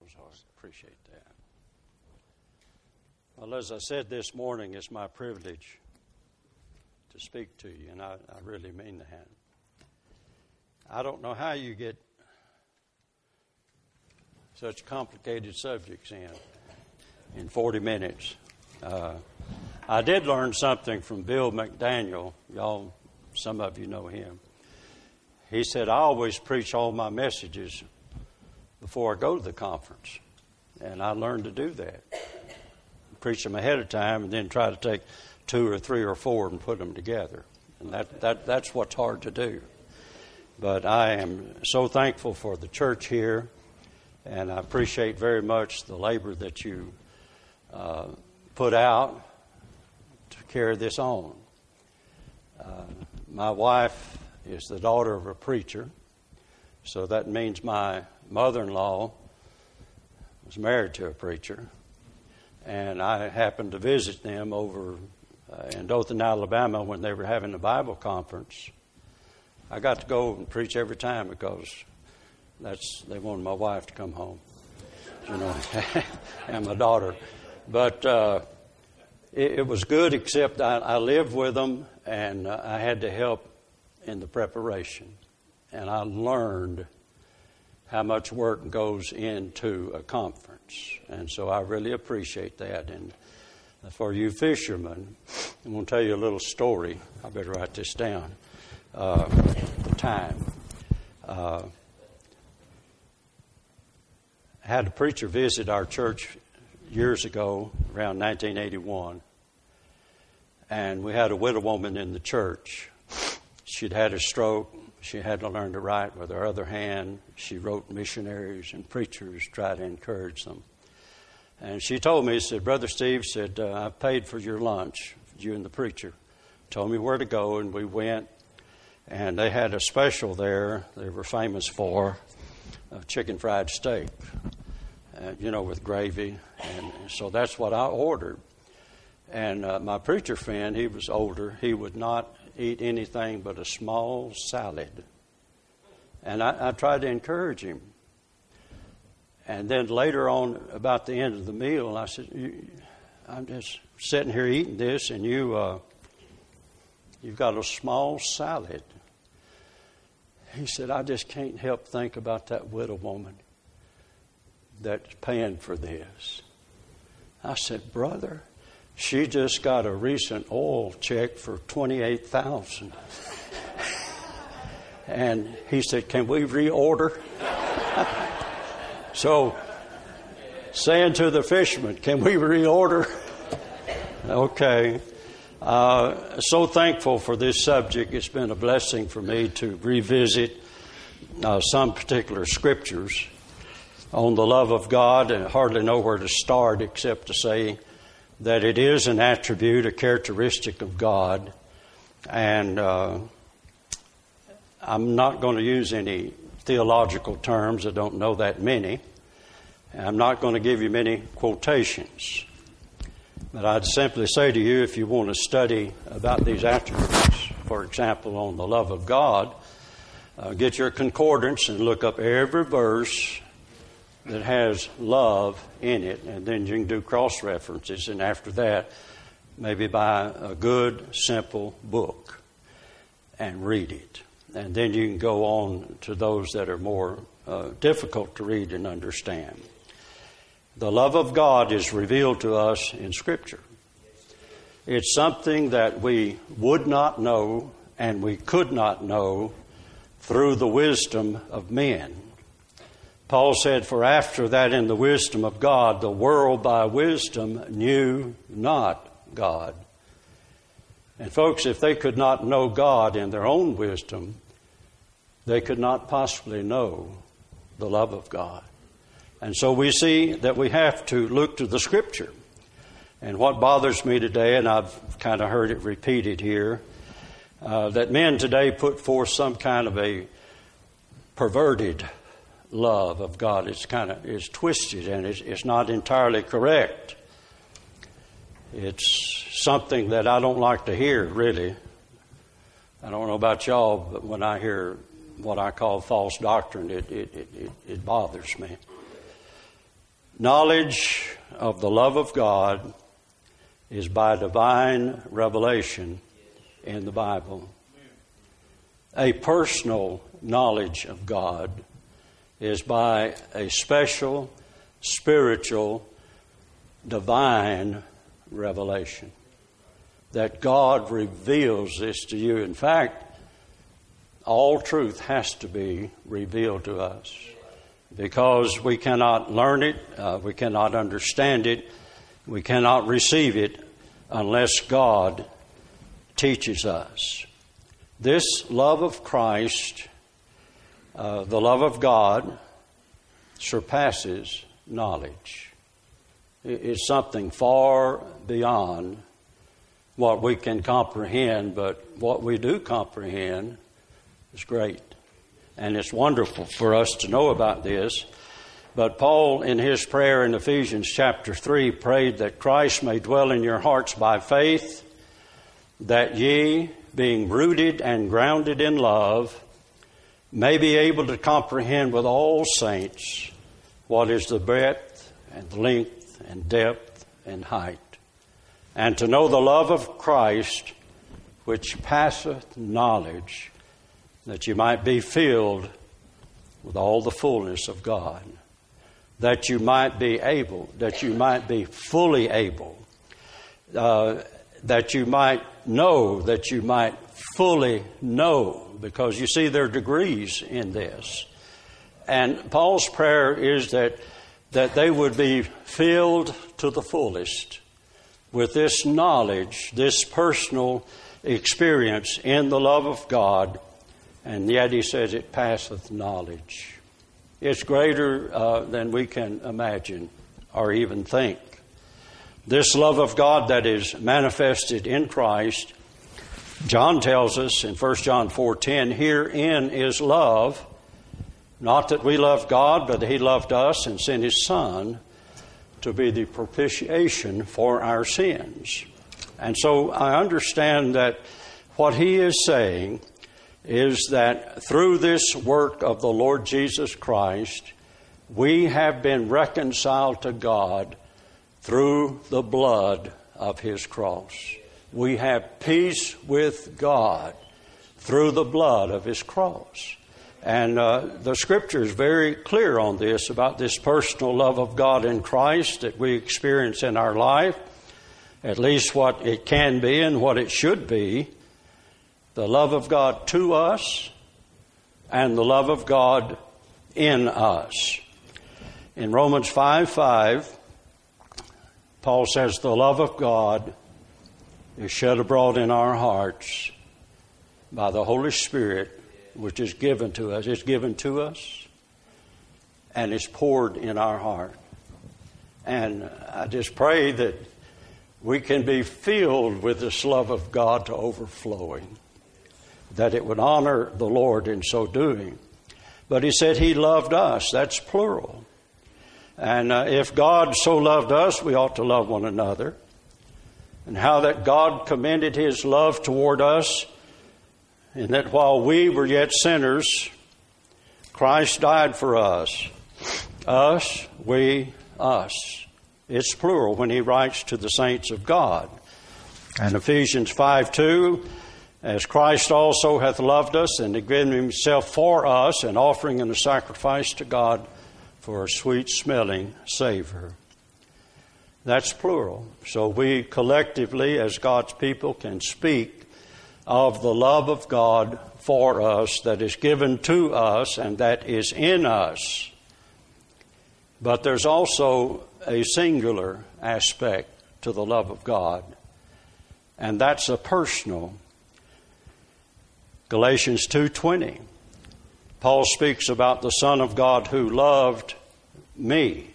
So I appreciate that. Well, as I said this morning, it's my privilege to speak to you, and I really mean that. I don't know how you get such complicated subjects in 40 minutes. I did learn something from Bill McDaniel. Y'all, some of you know him. He said, I always preach all my messages before I go to the conference. And I learned to do that. Preach them ahead of time and then try to take 2 or 3 or 4 and put them together. And that's what's hard to do. But I am so thankful for the church here, and I appreciate very much the labor that you put out to carry this on. My wife is the daughter of a preacher, so that means my mother-in-law was married to a preacher, and I happened to visit them over in Dothan, Alabama when they were having a Bible conference. I got to go and preach every time because they wanted my wife to come home, and my daughter. But it was good, except I lived with them, and I had to help in the preparation. And I learned how much work goes into a conference. And so I really appreciate that. And for you fishermen, I'm going to tell you a little story. I better write this down. The time. I had a preacher visit our church years ago, around 1981. And we had a widow woman in the church. She'd had a stroke. She had to learn to write with her other hand. She wrote missionaries and preachers, tried to encourage them. And she told me, she said, Brother Steve, said, I paid for your lunch, you and the preacher. Told me where to go, and we went. And they had a special there they were famous for, chicken fried steak, with gravy. And so that's what I ordered. And my preacher friend, he was older. He would not eat anything but a small salad. And I tried to encourage him. And then later on, about the end of the meal, I said, I'm just sitting here eating this, and you've got a small salad. He said, I just can't help think about that widow woman that's paying for this. I said, brother, she just got a recent oil check for $28,000. And he said, can we reorder? So, saying to the fishermen, can we reorder? Okay. So thankful for this subject. It's been a blessing for me to revisit some particular scriptures on the love of God, and I hardly know where to start except to say that it is an attribute, a characteristic of God. And I'm not going to use any theological terms. I don't know that many. I'm not going to give you many quotations. But I'd simply say to you, if you want to study about these attributes, for example, on the love of God, get your concordance and look up every verse that has love in it, and then you can do cross-references, and after that, maybe buy a good, simple book and read it. And then you can go on to those that are more difficult to read and understand. The love of God is revealed to us in Scripture. It's something that we would not know and we could not know through the wisdom of men. Paul said, for after that in the wisdom of God, the world by wisdom knew not God. And folks, if they could not know God in their own wisdom, they could not possibly know the love of God. And so we see that we have to look to the Scripture. And what bothers me today, and I've kind of heard it repeated here, that men today put forth some kind of a perverted love of God. It's twisted, and it's not entirely correct. It's something that I don't like to hear, really. I don't know about y'all, but when I hear what I call false doctrine, it bothers me. Knowledge of the love of God is by divine revelation in the Bible. A personal knowledge of God is by a special, spiritual, divine revelation. That God reveals this to you. In fact, all truth has to be revealed to us because we cannot learn it, we cannot understand it, we cannot receive it unless God teaches us. This love of Christ, the love of God, surpasses knowledge. It's something far beyond what we can comprehend, but what we do comprehend is great. And it's wonderful for us to know about this. But Paul, in his prayer in Ephesians chapter 3, prayed that Christ may dwell in your hearts by faith, that ye, being rooted and grounded in love, may be able to comprehend with all saints what is the breadth and length and depth and height, and to know the love of Christ, which passeth knowledge, that you might be filled with all the fullness of God, that you might be able, that you might be fully able, that you might know, that you might fully know, because you see there are degrees in this. And Paul's prayer is that they would be filled to the fullest with this knowledge, this personal experience in the love of God, and yet he says it passeth knowledge. It's greater than we can imagine or even think. This love of God that is manifested in Christ, John tells us in 1 John 4:10, herein is love, not that we love God, but that he loved us and sent his Son to be the propitiation for our sins. And so I understand that what he is saying is that through this work of the Lord Jesus Christ, we have been reconciled to God through the blood of his cross. We have peace with God through the blood of his cross. And the Scripture is very clear on this, about this personal love of God in Christ that we experience in our life, at least what it can be and what it should be. The love of God to us and the love of God in us. In Romans 5:5, Paul says, the love of God is shed abroad in our hearts by the Holy Spirit, which is given to us. It's given to us and it's poured in our heart. And I just pray that we can be filled with this love of God to overflowing, that it would honor the Lord in so doing. But he said he loved us. That's plural. And if God so loved us, we ought to love one another. And how that God commended his love toward us, and that while we were yet sinners, Christ died for us. Us, we, us. It's plural when he writes to the saints of God. And Ephesians 5:2, as Christ also hath loved us and given himself for us, an offering and a sacrifice to God for a sweet-smelling savor. That's plural. So we collectively, as God's people, can speak of the love of God for us that is given to us and that is in us. But there's also a singular aspect to the love of God, and that's a personal. Galatians 2:20, Paul speaks about the Son of God who loved me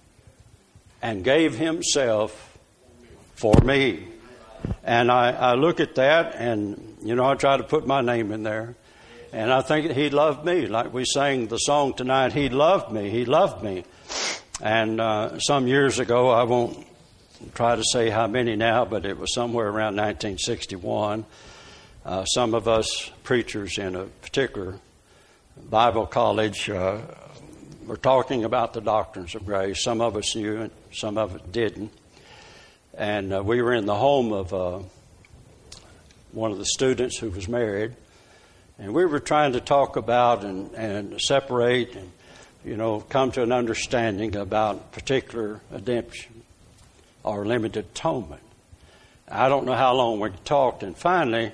and gave himself for me. And I look at that and, I try to put my name in there. And I think that he loved me. Like we sang the song tonight, he loved me, he loved me. And some years ago, I won't try to say how many now, but it was somewhere around 1961. Some of us preachers in a particular Bible college were talking about the doctrines of grace. Some of us knew and some of us didn't. And we were in the home of one of the students who was married. And we were trying to talk about and separate and, come to an understanding about particular redemption or limited atonement. I don't know how long we talked, and finally,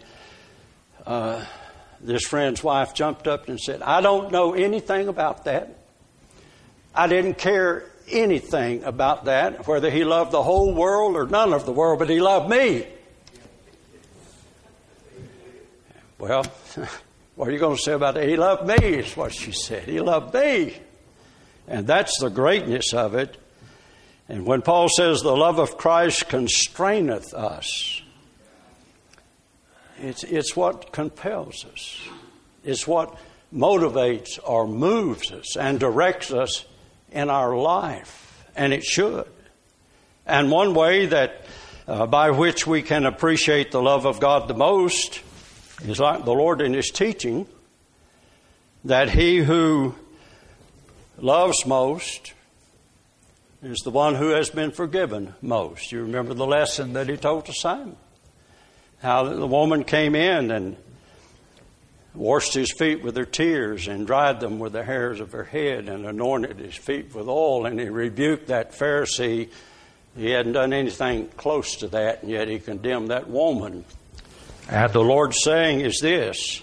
this friend's wife jumped up and said, "I don't know anything about that. I didn't care anything about that, whether he loved the whole world or none of the world, but he loved me." Well, what are you going to say about that? He loved me, is what she said. He loved me. And that's the greatness of it. And when Paul says the love of Christ constraineth us, it's what compels us. It's what motivates or moves us and directs us in our life. And it should. And one way that by which we can appreciate the love of God the most is like the Lord in His teaching, that he who loves most is the one who has been forgiven most. You remember the lesson that He told to Simon, how the woman came in and washed his feet with her tears and dried them with the hairs of her head and anointed his feet with oil, and He rebuked that Pharisee. He hadn't done anything close to that, and yet He condemned that woman. And the Lord's saying is this: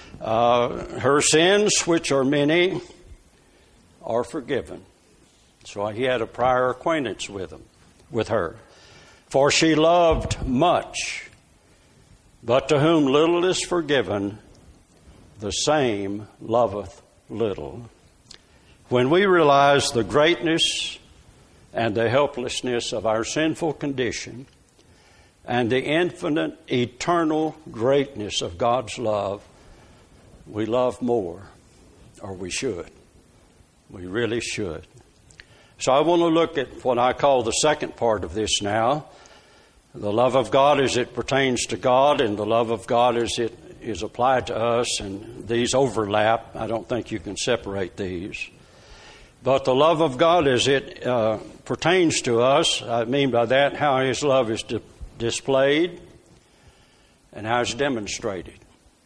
her sins, which are many, are forgiven. So He had a prior acquaintance with her. For she loved much, but to whom little is forgiven, the same loveth little. When we realize the greatness and the helplessness of our sinful condition and the infinite, eternal greatness of God's love, we love more, or we should. We really should. So I want to look at what I call the second part of this now. The love of God as it pertains to God, and the love of God as it is applied to us, and these overlap. I don't think you can separate these. But the love of God as it pertains to us, I mean by that how His love is displayed and how it's demonstrated.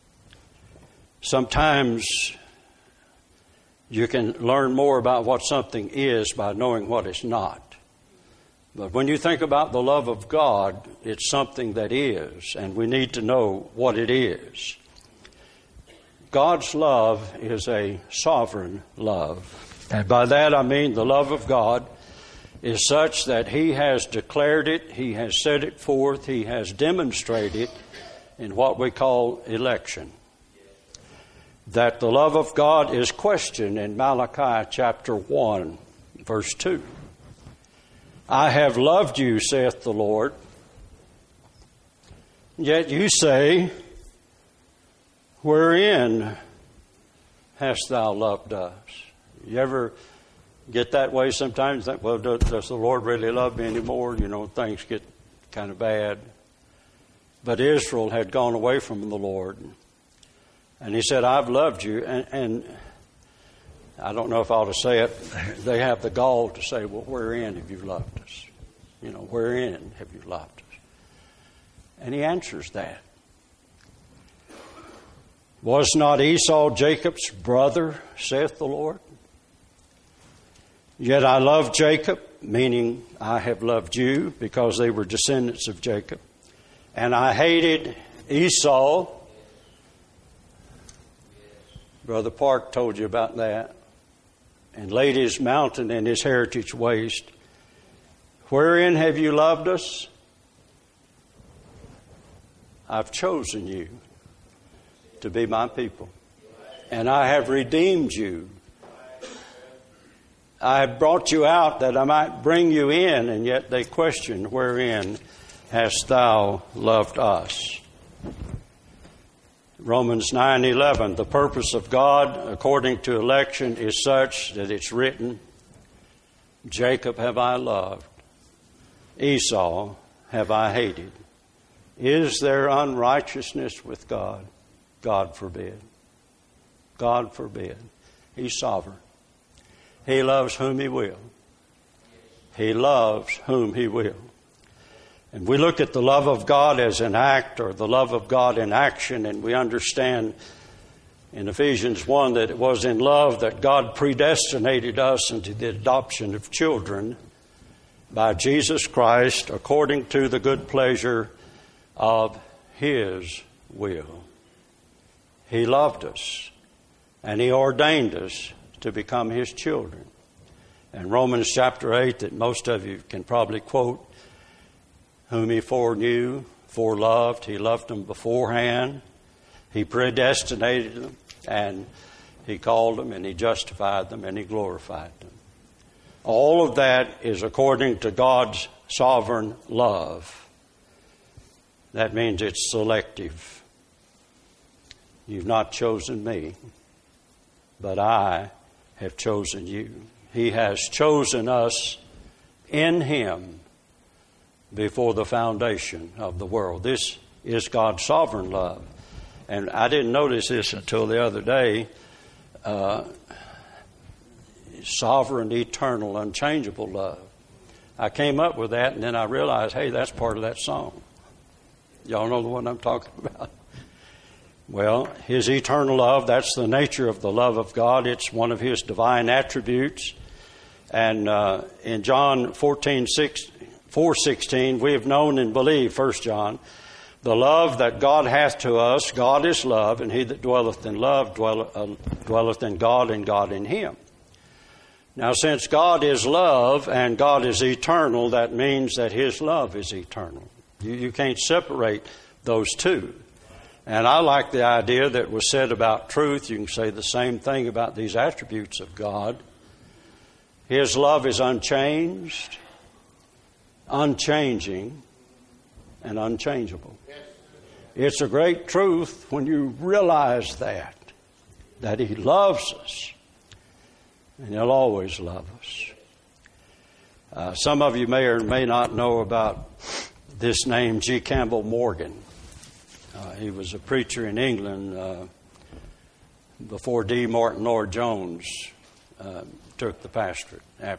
Sometimes you can learn more about what something is by knowing what it's not. But when you think about the love of God, it's something that is, and we need to know what it is. God's love is a sovereign love. And by that I mean the love of God is such that He has declared it, He has set it forth, He has demonstrated it in what we call election. That the love of God is questioned in Malachi chapter 1, verse 2. I have loved you, saith the Lord. Yet you say, wherein hast thou loved us? You ever get that way sometimes? Think, well, does the Lord really love me anymore? Things get kind of bad. But Israel had gone away from the Lord. And He said, I've loved you. And I don't know if I ought to say it. They have the gall to say, well, wherein have you loved us? Wherein have you loved us? And He answers that. Was not Esau Jacob's brother, saith the Lord? Yet I love Jacob, meaning I have loved you, because they were descendants of Jacob. And I hated Esau. Brother Park told you about that. And laid his mountain and his heritage waste. Wherein have you loved us? I've chosen you to be my people. And I have redeemed you. I have brought you out that I might bring you in, and yet they question, wherein hast thou loved us? Romans 9:11, the purpose of God according to election is such that it's written, Jacob have I loved, Esau have I hated. Is there unrighteousness with God? God forbid. God forbid. He's sovereign. He loves whom He will. He loves whom He will. And we look at the love of God as an act, or the love of God in action, and we understand in Ephesians 1 that it was in love that God predestinated us into the adoption of children by Jesus Christ according to the good pleasure of His will. He loved us, and He ordained us to become His children. And Romans chapter 8, that most of you can probably quote, whom He foreknew, foreloved, He loved them beforehand. He predestinated them, and He called them, and He justified them, and He glorified them. All of that is according to God's sovereign love. That means it's selective. You've not chosen me, but I have chosen you. He has chosen us in Him before the foundation of the world. This is God's sovereign love. And I didn't notice this until the other day. Sovereign, eternal, unchangeable love. I came up with that, and then I realized, hey, that's part of that song. Y'all know the one I'm talking about? Well, His eternal love, that's the nature of the love of God. It's one of His divine attributes. And in John 4:16, we have known and believed, 1 John, the love that God hath to us. God is love, and he that dwelleth in love dwelleth in God, and God in him. Now, since God is love and God is eternal, that means that His love is eternal. You can't separate those two. And I like the idea that was said about truth. You can say the same thing about these attributes of God. His love is unchanged, unchanging, and unchangeable. It's a great truth when you realize that He loves us, and He'll always love us. Some of you may or may not know about this name, G. Campbell Morgan. He was a preacher in England before D. Martin Lloyd-Jones took the pastorate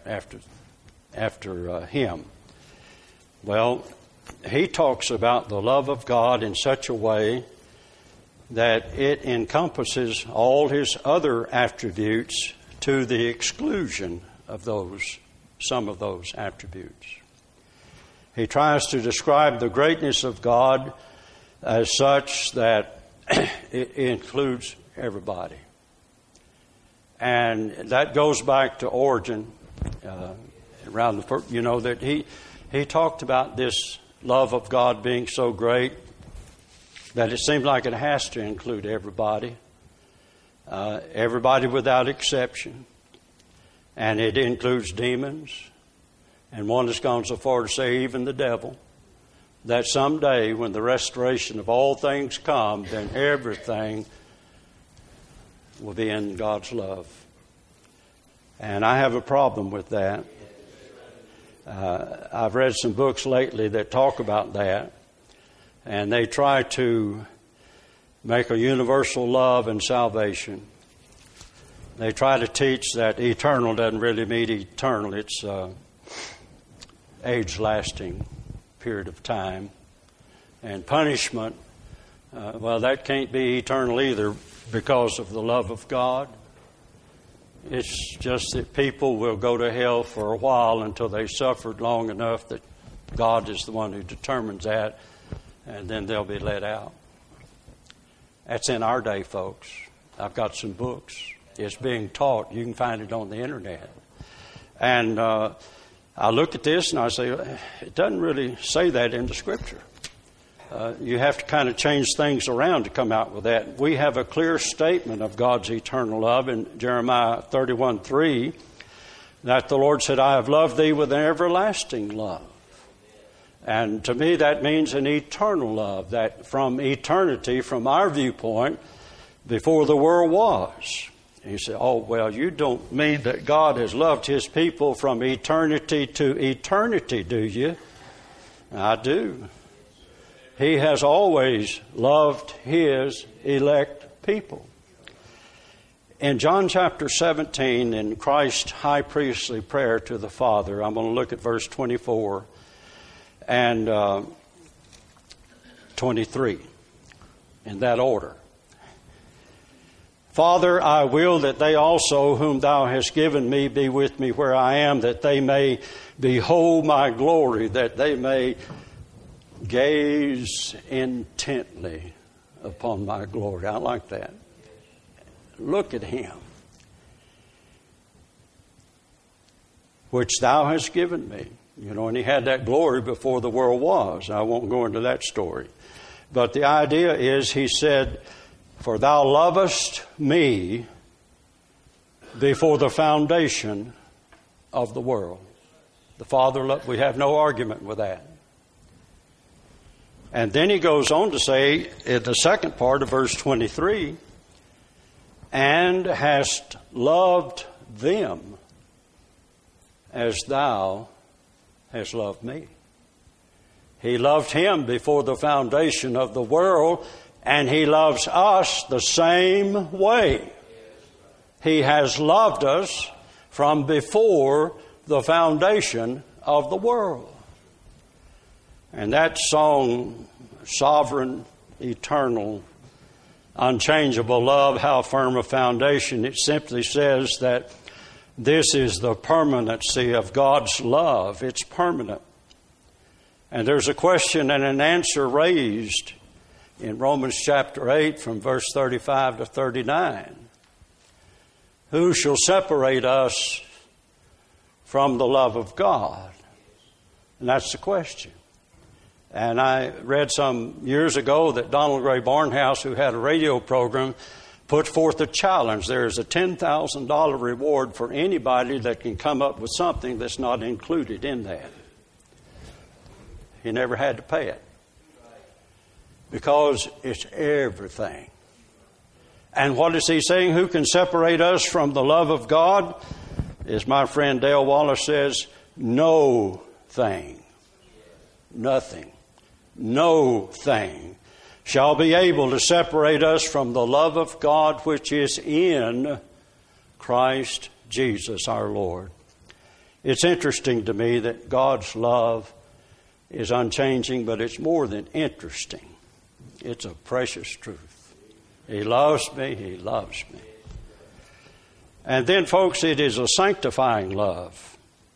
after him. Well, he talks about the love of God in such a way that it encompasses all His other attributes to the exclusion of some of those attributes. He tries to describe the greatness of God as such that it includes everybody. And that goes back to Origen, around that he talked about this love of God being so great that it seems like it has to include everybody, everybody without exception. And it includes demons. And one has gone so far to say even the devil. That someday when the restoration of all things come, then everything will be in God's love. And I have a problem with that. I've read some books lately that talk about that. And they try to make a universal love and salvation. They try to teach that eternal doesn't really mean eternal. It's age-lasting period of time. And punishment, that can't be eternal either because of the love of God. It's just that people will go to hell for a while until they suffered long enough that God is the one who determines that, and then they'll be let out. That's in our day, folks. I've got some books. It's being taught. You can find it on the internet. And I look at this and I say, it doesn't really say that in the Scripture. You have to kind of change things around to come out with that. We have a clear statement of God's eternal love in Jeremiah 31:3, that the Lord said, I have loved thee with an everlasting love. And to me that means an eternal love, that from eternity, from our viewpoint, before the world was. And you say, oh, well, you don't mean that God has loved His people from eternity to eternity, do you? I do. He has always loved His elect people. In John chapter 17, in Christ's high priestly prayer to the Father, I'm going to look at verse 24 and 23 in that order. Father, I will that they also whom thou hast given me be with me where I am, that they may behold my glory, that they may gaze intently upon my glory. I like that. Look at him, which thou hast given me. You know, and he had that glory before the world was. I won't go into that story. But the idea is, he said, for thou lovest me before the foundation of the world. The Father, we have no argument with that. And then he goes on to say, in the second part of verse 23, and hast loved them as thou hast loved me. He loved him before the foundation of the world, and he loves us the same way. He has loved us from before the foundation of the world. And that song, Sovereign, Eternal, Unchangeable Love, How Firm a Foundation, it simply says that this is the permanency of God's love. It's permanent. And there's a question and an answer raised in Romans chapter 8 from verse 35 to 39. Who shall separate us from the love of God? And that's the question. And I read some years ago that Donald Gray Barnhouse, who had a radio program, put forth a challenge. There is a $10,000 reward for anybody that can come up with something that's not included in that. He never had to pay it, because it's everything. And what is he saying? Who can separate us from the love of God? As my friend Dale Wallace says, no thing, nothing, no thing shall be able to separate us from the love of God which is in Christ Jesus our Lord. It's interesting to me that God's love is unchanging, but it's more than interesting. It's a precious truth. He loves me. He loves me. And then, folks, it is a sanctifying love.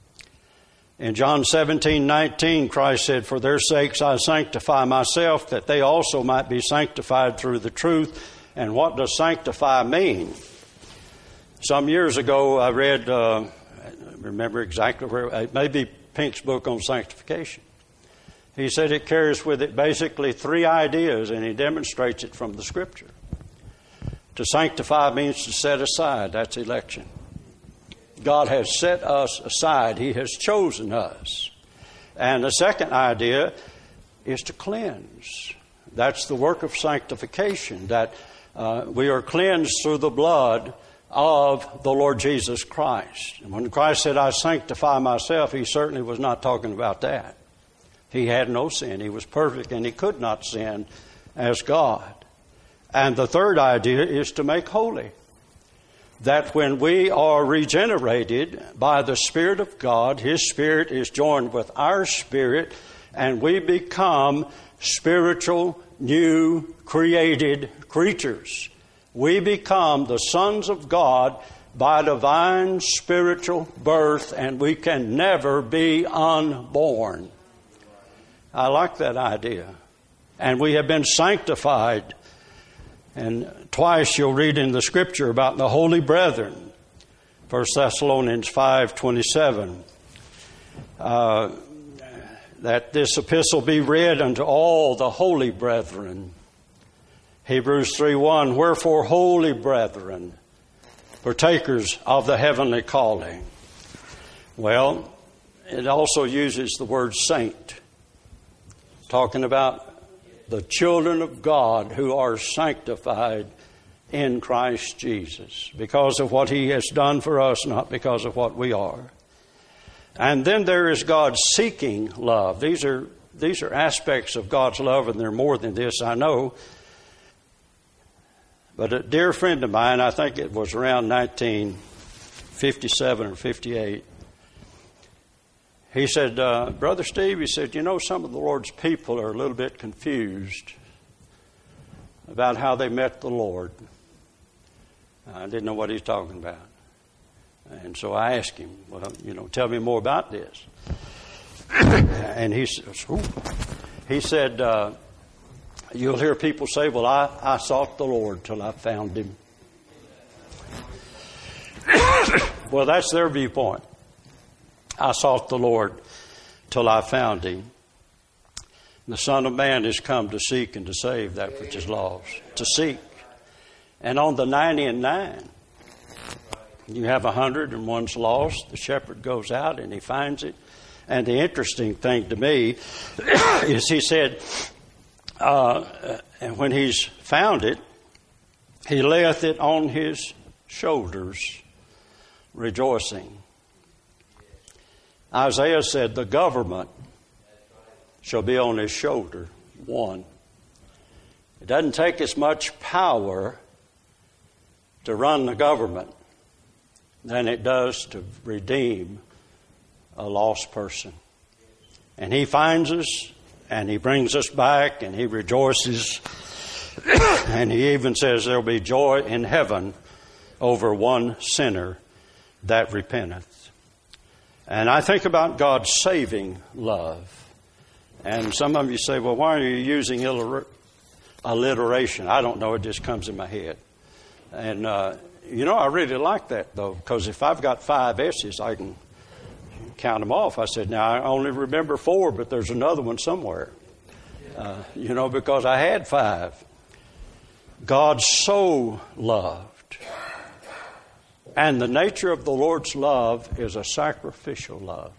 In John 17:19, Christ said, for their sakes I sanctify myself, that they also might be sanctified through the truth. And what does sanctify mean? Some years ago, I read, I remember exactly where, it may be Pink's book on sanctification. He said it carries with it basically three ideas, and he demonstrates it from the Scripture. To sanctify means to set aside. That's election. God has set us aside. He has chosen us. And the second idea is to cleanse. That's the work of sanctification, that we are cleansed through the blood of the Lord Jesus Christ. And when Christ said, I sanctify myself, he certainly was not talking about that. He had no sin. He was perfect, and he could not sin as God. And the third idea is to make holy. That when we are regenerated by the Spirit of God, His Spirit is joined with our spirit, and we become spiritual, new, created creatures. We become the sons of God by divine spiritual birth, and we can never be unborn. I like that idea. And we have been sanctified. And twice you'll read in the Scripture about the holy brethren. 1 Thessalonians 5:27. That this epistle be read unto all the holy brethren. Hebrews 3:1. Wherefore, holy brethren, partakers of the heavenly calling. Well, it also uses the word saint, talking about the children of God who are sanctified in Christ Jesus because of what He has done for us, not because of what we are. And then there is God's seeking love. These are aspects of God's love, and they're more than this, I know. But a dear friend of mine, I think it was around 1957 or 58, he said, Brother Steve, he said, you know, some of the Lord's people are a little bit confused about how they met the Lord. I didn't know what he was talking about. And so I asked him, well, you know, tell me more about this. And he said, you'll hear people say, well, I sought the Lord till I found him. Well, that's their viewpoint. I sought the Lord till I found him. The Son of Man has come to seek and to save that which is lost. To seek. And on the 99, you have 100 and one's lost. The shepherd goes out and he finds it. And the interesting thing to me is he said, and when he's found it, he layeth it on his shoulders, rejoicing. Isaiah said, the government shall be on his shoulder, one. It doesn't take as much power to run the government than it does to redeem a lost person. And he finds us, and he brings us back, and he rejoices. And he even says there'll be joy in heaven over one sinner that repenteth. And I think about God's saving love. And some of you say, well, why are you using alliteration? I don't know, it just comes in my head. And, you know, I really like that, though, because if I've got 5 S's, I can count them off. I said, now, I only remember 4, but there's another one somewhere. You know, because I had 5. God so loved. And the nature of the Lord's love is a sacrificial love.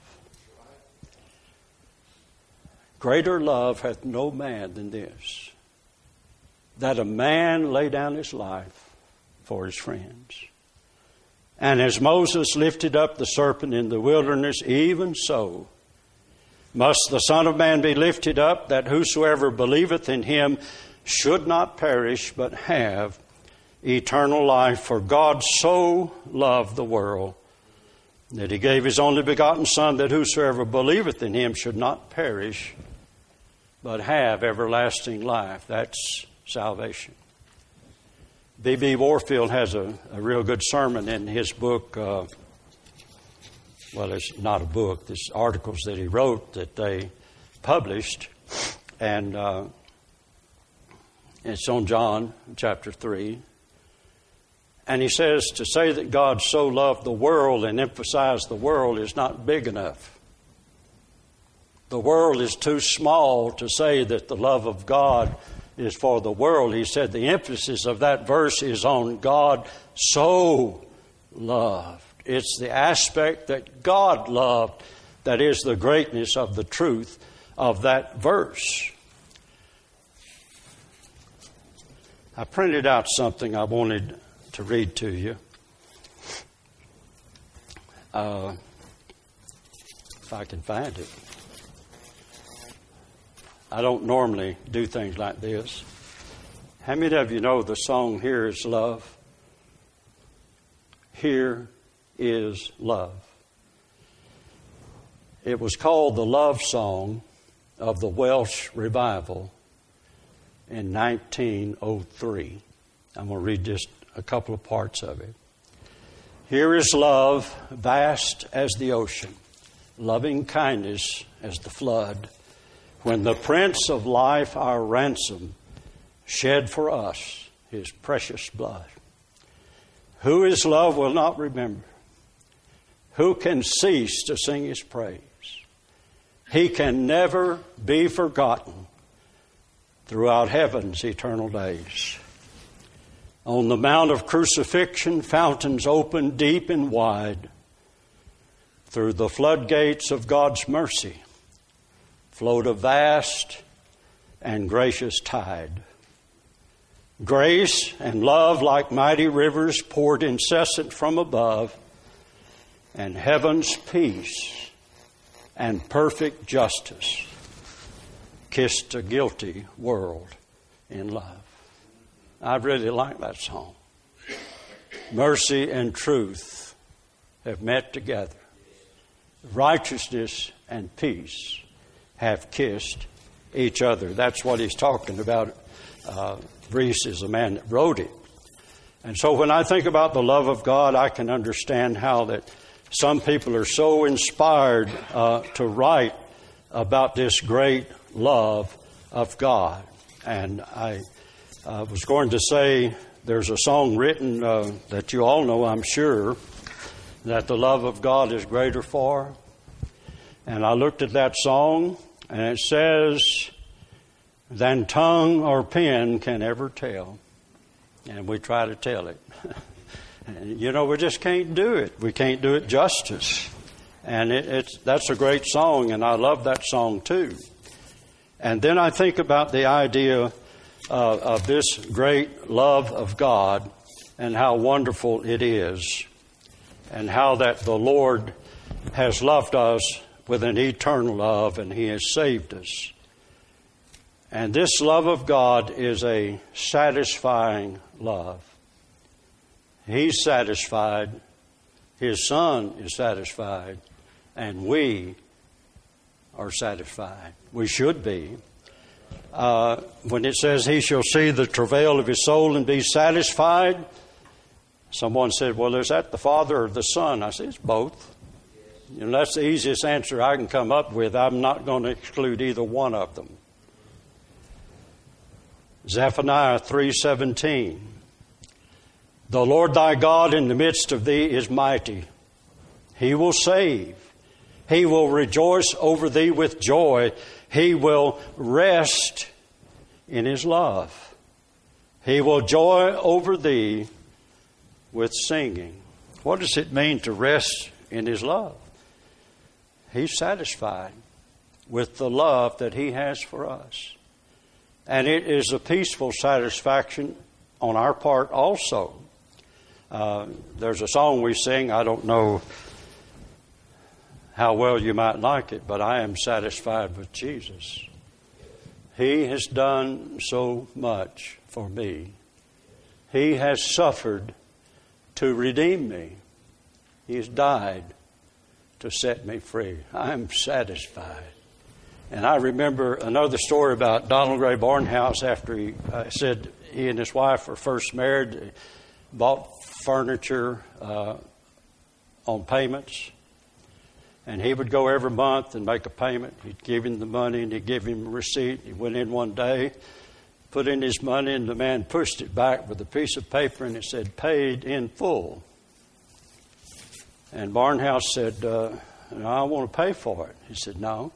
Greater love hath no man than this, that a man lay down his life for his friends. And as Moses lifted up the serpent in the wilderness, even so must the Son of Man be lifted up, that whosoever believeth in him should not perish, but have eternal life. For God so loved the world that he gave his only begotten Son, that whosoever believeth in him should not perish, but have everlasting life. That's salvation. B.B. Warfield has a real good sermon in his book. Well, it's not a book. It's articles that he wrote that they published. And it's on John chapter 3. And he says to say that God so loved the world and emphasize the world is not big enough. The world is too small to say that the love of God is for the world. He said the emphasis of that verse is on God so loved. It's the aspect that God loved that is the greatness of the truth of that verse. I printed out something I wanted to read to you. If I can find it. I don't normally do things like this. How many of you know the song, Here is Love? Here is Love. It was called the love song of the Welsh revival in 1903. I'm going to read just a couple of parts of it. Here is love, vast as the ocean, loving kindness as the flood, when the Prince of Life, our ransom, shed for us his precious blood. Who his love will not remember? Who can cease to sing his praise? He can never be forgotten throughout heaven's eternal days. On the Mount of Crucifixion, fountains opened deep and wide. Through the floodgates of God's mercy flowed a vast and gracious tide. Grace and love like mighty rivers poured incessant from above, and heaven's peace and perfect justice kissed a guilty world in love. I really like that song. Mercy and truth have met together. Righteousness and peace have kissed each other. That's what he's talking about. Reese is the man that wrote it. And so when I think about the love of God, I can understand how that some people are so inspired to write about this great love of God. And I was going to say there's a song written that you all know, I'm sure, that the love of God is greater for. And I looked at that song, and it says, than tongue or pen can ever tell. And we try to tell it. And, we just can't do it. We can't do it justice. And that's a great song, and I love that song too. And then I think about the idea of this great love of God and how wonderful it is, and how that the Lord has loved us with an eternal love, and He has saved us. And this love of God is a satisfying love. He's satisfied, His Son is satisfied, and we are satisfied. We should be. When it says, He shall see the travail of His soul and be satisfied, someone said, well, is that the Father or the Son? I said, it's both. That's the easiest answer I can come up with. I'm not going to exclude either one of them. Zephaniah 3:17. The Lord thy God in the midst of thee is mighty. He will save. He will rejoice over thee with joy. He will rest in His love. He will joy over thee with singing. What does it mean to rest in His love? He's satisfied with the love that He has for us. And it is a peaceful satisfaction on our part also. There's a song we sing, I don't know how well you might like it, but I am satisfied with Jesus. He has done so much for me. He has suffered to redeem me. He has died to set me free. I am satisfied. And I remember another story about Donald Ray Barnhouse after he said he and his wife were first married. They bought furniture on payments. And he would go every month and make a payment. He'd give him the money and he'd give him a receipt. He went in one day, put in his money, and the man pushed it back with a piece of paper and it said, paid in full. And Barnhouse said, I want to pay for it. He said, no.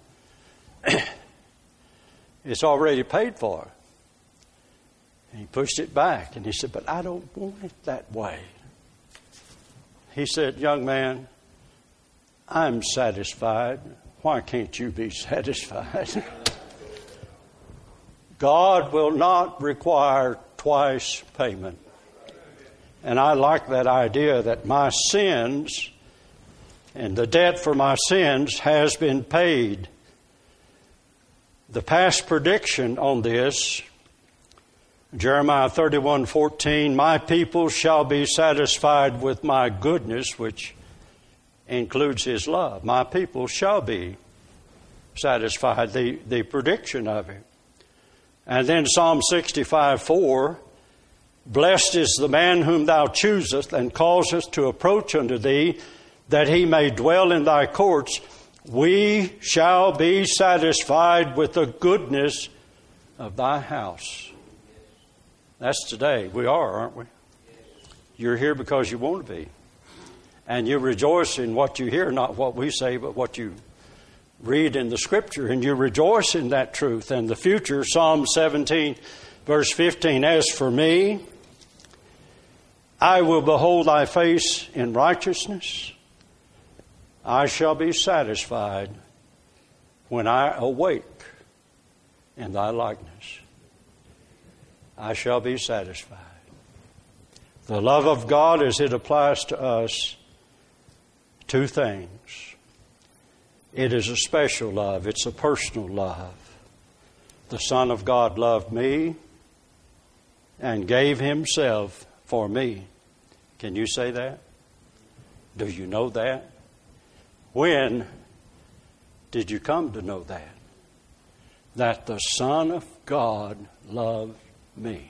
It's already paid for. And he pushed it back and he said, but I don't want it that way. He said, young man, I'm satisfied. Why can't you be satisfied? God will not require twice payment. And I like that idea that my sins and the debt for my sins has been paid. The past prediction on this, Jeremiah 31:14, my people shall be satisfied with my goodness, which includes His love. My people shall be satisfied, the prediction of it. And then Psalm 65:4, blessed is the man whom thou choosest and causest to approach unto thee, that he may dwell in thy courts. We shall be satisfied with the goodness of thy house. That's today. We are, aren't we? You're here because you want to be. And you rejoice in what you hear, not what we say, but what you read in the Scripture. And you rejoice in that truth. And the future, Psalm 17, verse 15, as for me, I will behold thy face in righteousness. I shall be satisfied when I awake in thy likeness. I shall be satisfied. The love of God, as it applies to us, two things. It is a special love. It's a personal love. The Son of God loved me. and gave himself for me. Can you say that? Do you know that? When did you come to know that? That the Son of God loved me.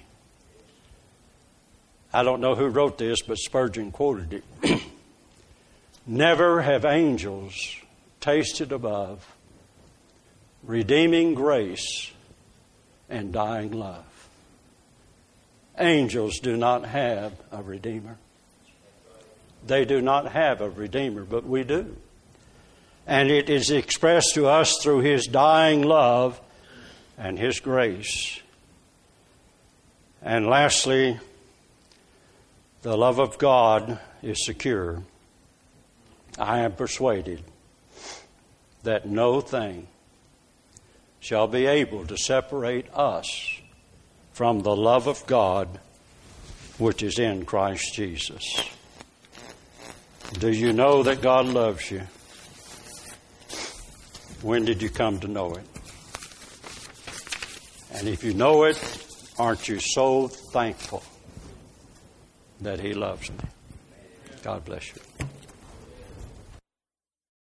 I don't know who wrote this, but Spurgeon quoted it. Never have angels tasted above redeeming grace and dying love. Angels do not have a Redeemer. They do not have a Redeemer, but we do. And it is expressed to us through His dying love and His grace. And lastly, the love of God is secure. I am persuaded that no thing shall be able to separate us from the love of God which is in Christ Jesus. Do you know that God loves you? When did you come to know it? And if you know it, aren't you so thankful that He loves me? God bless you.